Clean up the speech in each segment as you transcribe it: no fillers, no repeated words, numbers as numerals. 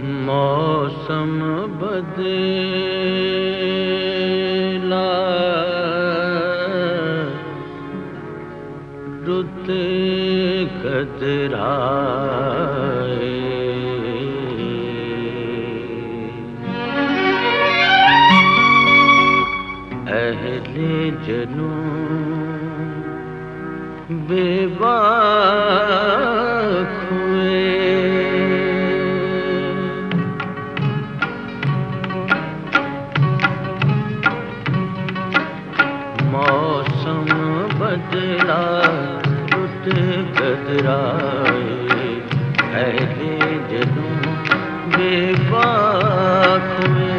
मौसम बदला, रुत कतराए, अहले जुनून बेबाक हुए। मौसम बदला, रुत कतराए, अहले जुनून बेबाक हुए।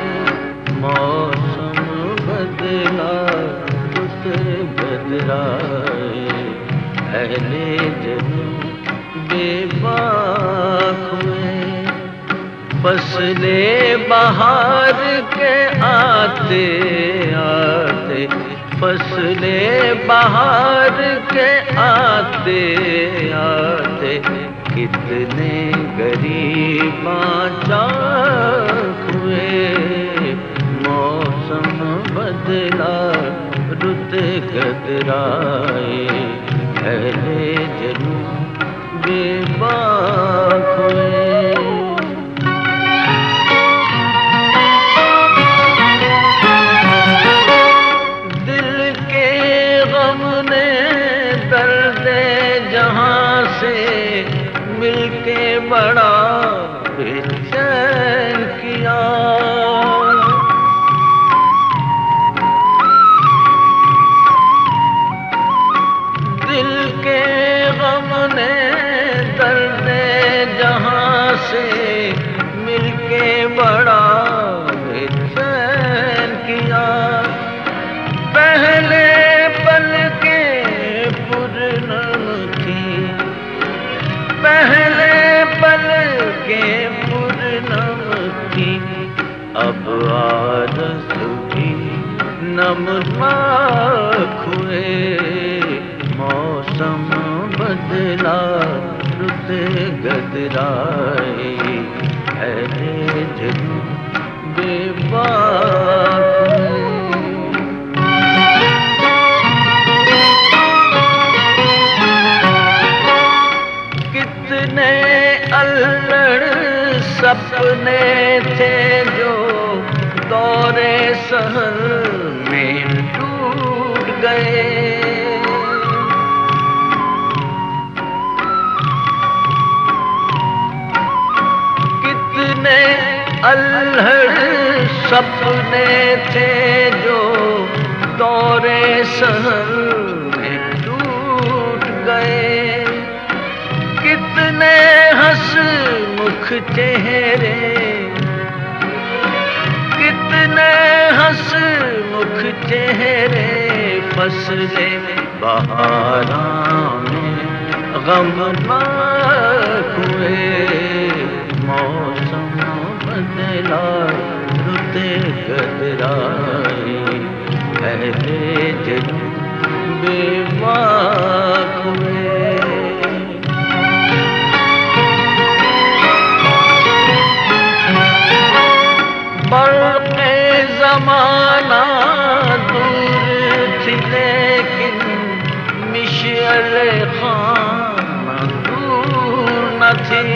मौसम बदला, रुत कतराए, अहले जुनून बेबाक हुए। फसले बहार के आते आते, फसले बहार के आते आते, कितने गरीबां चाक हुए। मौसम बदला, रुत कतराए, अहले जुनून बेबाक हुए। जहां से मिलके बड़ा बेचैन किया। दिल के गम ने दर्द जहां से मिलके बड़ा बेचैन किया। पहले पल के पूर्णम थी, पहले पल के पूर्णम थी, अब आरज़ू भी नमनाक हुए। मौसम बदला, रुत कतराए, अहले जुनून बेबाक हुए। कितने अल्लड़ सपने थे जो दौरे सहर में टूट गए। कितने अल्लड़ सपने थे जो दौरे सहर में टूट गए। कितने हंसमुख चेहरे, कितने हंसमुख चेहरे, फसले बहारां में गमनाक हुए। मौसम बदला, रुत कतराए, अहले जुनून बेबाक हुए। बर्क़े ज़माना दूर थी लेकिन मिशअल ख़ाना दूर न थी।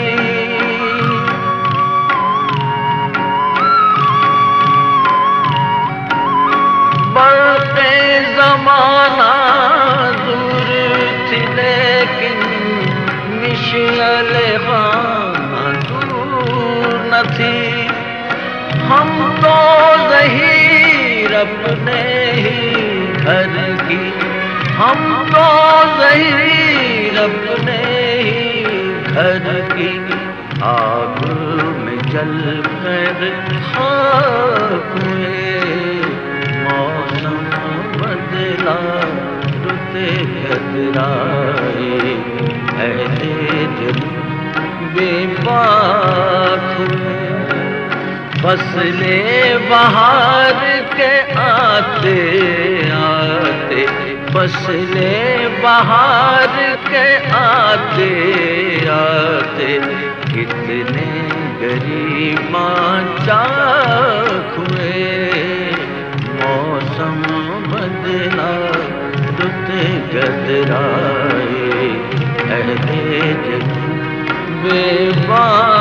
बर्क़े ज़माना दूर थी लेकिन मिशअल ख़ाना दूर न थी। हम तो ज़हीर अपने ही घर की, हम तो ज़हीर अपने ही घर की, आग में जल कर खाक हुए। मौसम बदला, रुत कतराए, अहले जुनून बेबाक हुए। फसले बहार के आते आते, फसले बहार के आते आते, कितने गरीबां चाक हुए, मौसम बदला रुत गदराए, अहले जग बेबा